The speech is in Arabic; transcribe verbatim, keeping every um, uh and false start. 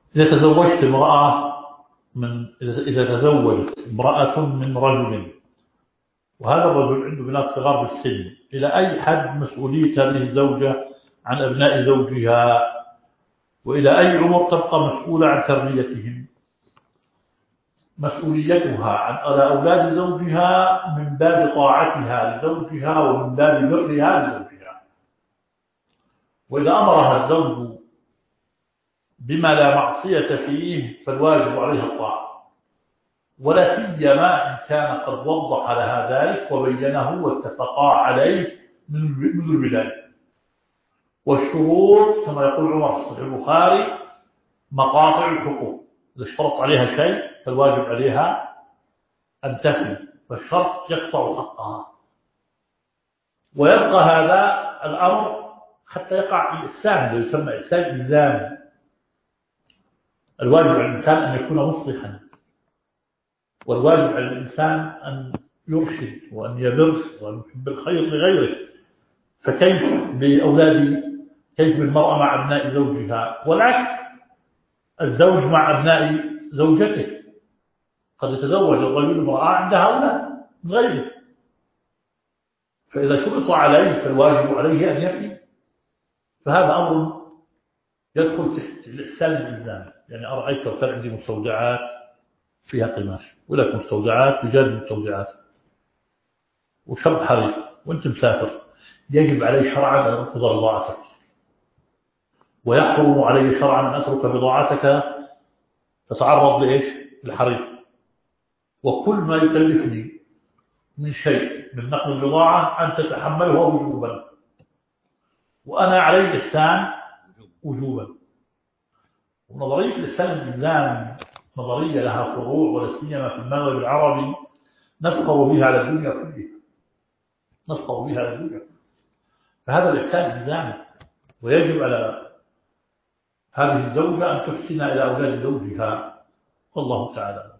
إذا تزوجت امرأة من إذا تزوجت امرأة من رجل، وهذا الرجل عنده بنات صغار بالسن، إلى أي حد مسؤولية هذه الزوجة عن أبناء زوجها، وإلى أي عمر تبقى مسؤولة عن تربيتهم؟ مسؤوليتها عن أولاد زوجها من باب طاعتها لزوجها ومن باب برها لزوجها. وإذا أمرها الزوج بما لا معصية فيه فالواجب عليها الطاعة، ولا سيما إن كان قد وضح لها ذلك وبينه واتفقا عليه منذ البداية. والشروط كما يقول عمر في صحيح البخاري مقاطع الحقوق، إذا اشترط عليها شيء فالواجب عليها أن تفي، فالشرط يقطع حقها. ويبقى هذا الأمر حتى يقع الإحسان، اللي يسمى إحسان إلزامي. الواجب على الإنسان أن يكون مصلحا، والواجب على الإنسان أن يرشد وأن يبر وأن يحب الخير لغيره. فكيف بأولاد، كيف بالمرأة مع أبناء زوجها؟ والعكس، الزوج مع أبناء زوجته. قد يتزوج الرجل امرأة عندها أولاد من غيره، فإذا شرط عليه فالواجب عليه أن يفي. فهذا أمر يدخل تحت الإحسان الإلزامي. يعني أرأيت لو كان عندي مستودعات فيها قماش، ولك مستودعات بجانب مستودعات، وشرب حريق وأنت مسافر، يجب علي شرعا أن أنتظر بضاعتك، ويحرم علي شرعا أن أترك بضاعتك تتعرض لإيش؟ الحريق. وكل ما يكلفني من شيء من نقل البضاعة أن تتحمله وجوبا، وأنا علي إحسان وجوبا. ونظرية الإحسان الإلزامي نظرية لها فروع، ولا سيما في المغرب العربي نفخر بها على الدنيا كلها، نفخر بها على الدنيا. فهذا الإحسان الإلزامي، ويجب على هذه الزوجة أن تحسن إلى أولاد زوجها، والله تعالى.